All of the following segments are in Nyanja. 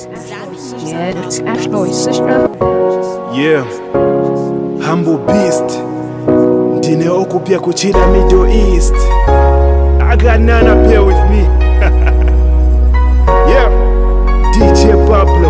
Yeah, it's Ash Boys, sister. Yeah, Humble Beast. Ndine okupya kuchila Middle East. I got Nana here with me. Yeah, DJ Pablo.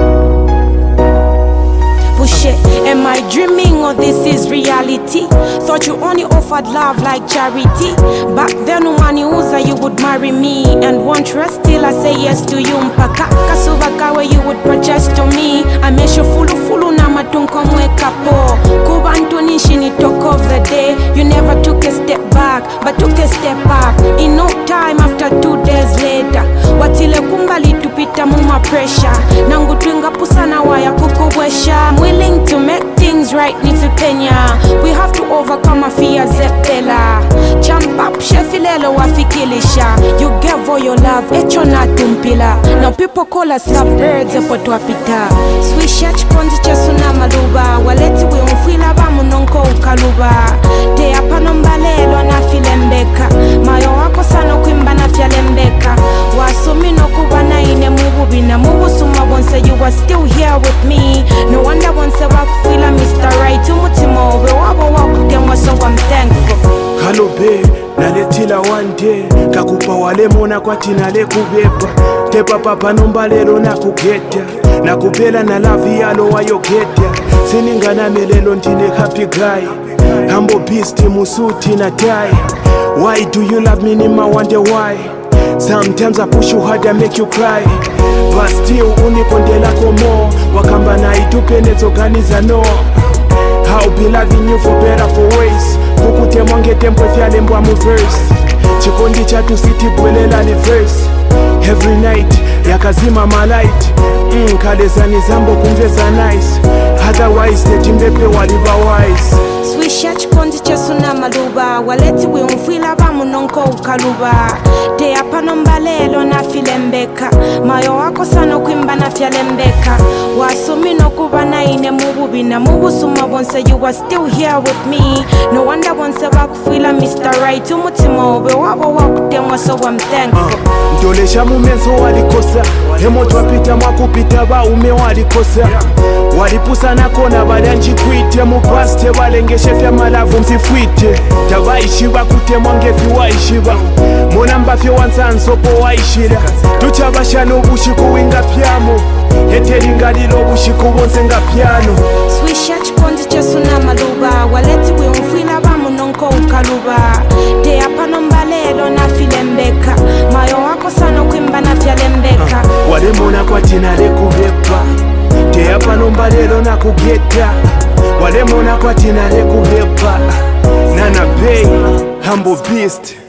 Push it. Am I dreaming or this is reality? Thought you only offered love like charity. Back then umaniuza you would marry me and won't trust till I say yes to you. Mpaka kasubaka where you would project to me. I make you fulu na matunko mwekapo. Kubantu nishini talk of the day. You never took a step back but took a step up. In no time after 2 days later watile kumbali tupita muma pressure. Nangu twinga pusana waya kukubwesha. I'm willing to make things right nifi penya. We have to overcome our fears zepela. Jump up shefilelo wafikilisha. You gave all your love echo na tumpila. Now people call us lovebirds epoto apita. Sweet shach ponzi chesuna maluba. Waleti we unfila bamu nonko ukaluba. Te apanombalelo na filembeka. Mayo wako sano kwimba na fialembeka. Wasumi no kubana ine mububi na mubu suma bonse you are still here with me. No wonder once I walk feel I'm Mr. Right. Umutimo we wabo wakutemwa so I'm thankful. Hello babe, naletila one day. Kakupa wale mona kwa tinale kubeba. Tepa papa nombalelo na kugeta. Na kupela na lavi yalo wayoketa. Siningana melelo ntine happy guy. Humble Beast musuti na tie. Why do you love me nima wonder why? Sometimes I push you hard and make you cry. But still unikondela komo. Wakamba na itupe nezoganiza no. I'll be loving you for better for worse. Kukute mwange tempo fyale mbwa mu verse. Chikondi chatu siti bwelela ni verse. Every night yakazima my light. Kalezani zambo kumveza nice. Otherwise tetimbepe waliva wise. Sweet shach ponzi chesuna maluba. Waleti we unfila bamu nonko ukaluba. Te apanombalelo na filembeka. Mayo wako sano kwimba na fialembeka. Wasumi no kubana ine mububi na mubu suma bonse you are still here with me. No wonder once I walk feel I'm Mr. Right. Umutimo we wabo wakutemwa so I'm thankful. Ndolesha mumenzo walikosa. Hemo twapita mwakupita ba ume walikosa. Walipusa na kona badanji kwite. Mupaste walengeshe fya malavu msifwite. Tabaishiba kute mwangefi waishiba. Mona mbafye wansansopo waishira. Tuchabasha n'obushiku winga pyamo. Eteringa lilo bushiku bonse nga piano. Sweet shach ponzi chesuna maluba. Waleti we unfila bamu nonko ukaluba. Te apanombalelo na filembeka. Mayo wako sano kwimba na fialembeka. Wale mona kwa tinale kubepa. Te apanombalelo na kugeta. Wale mona kwa tinale kubepa. Nana Bay, Humble Beast.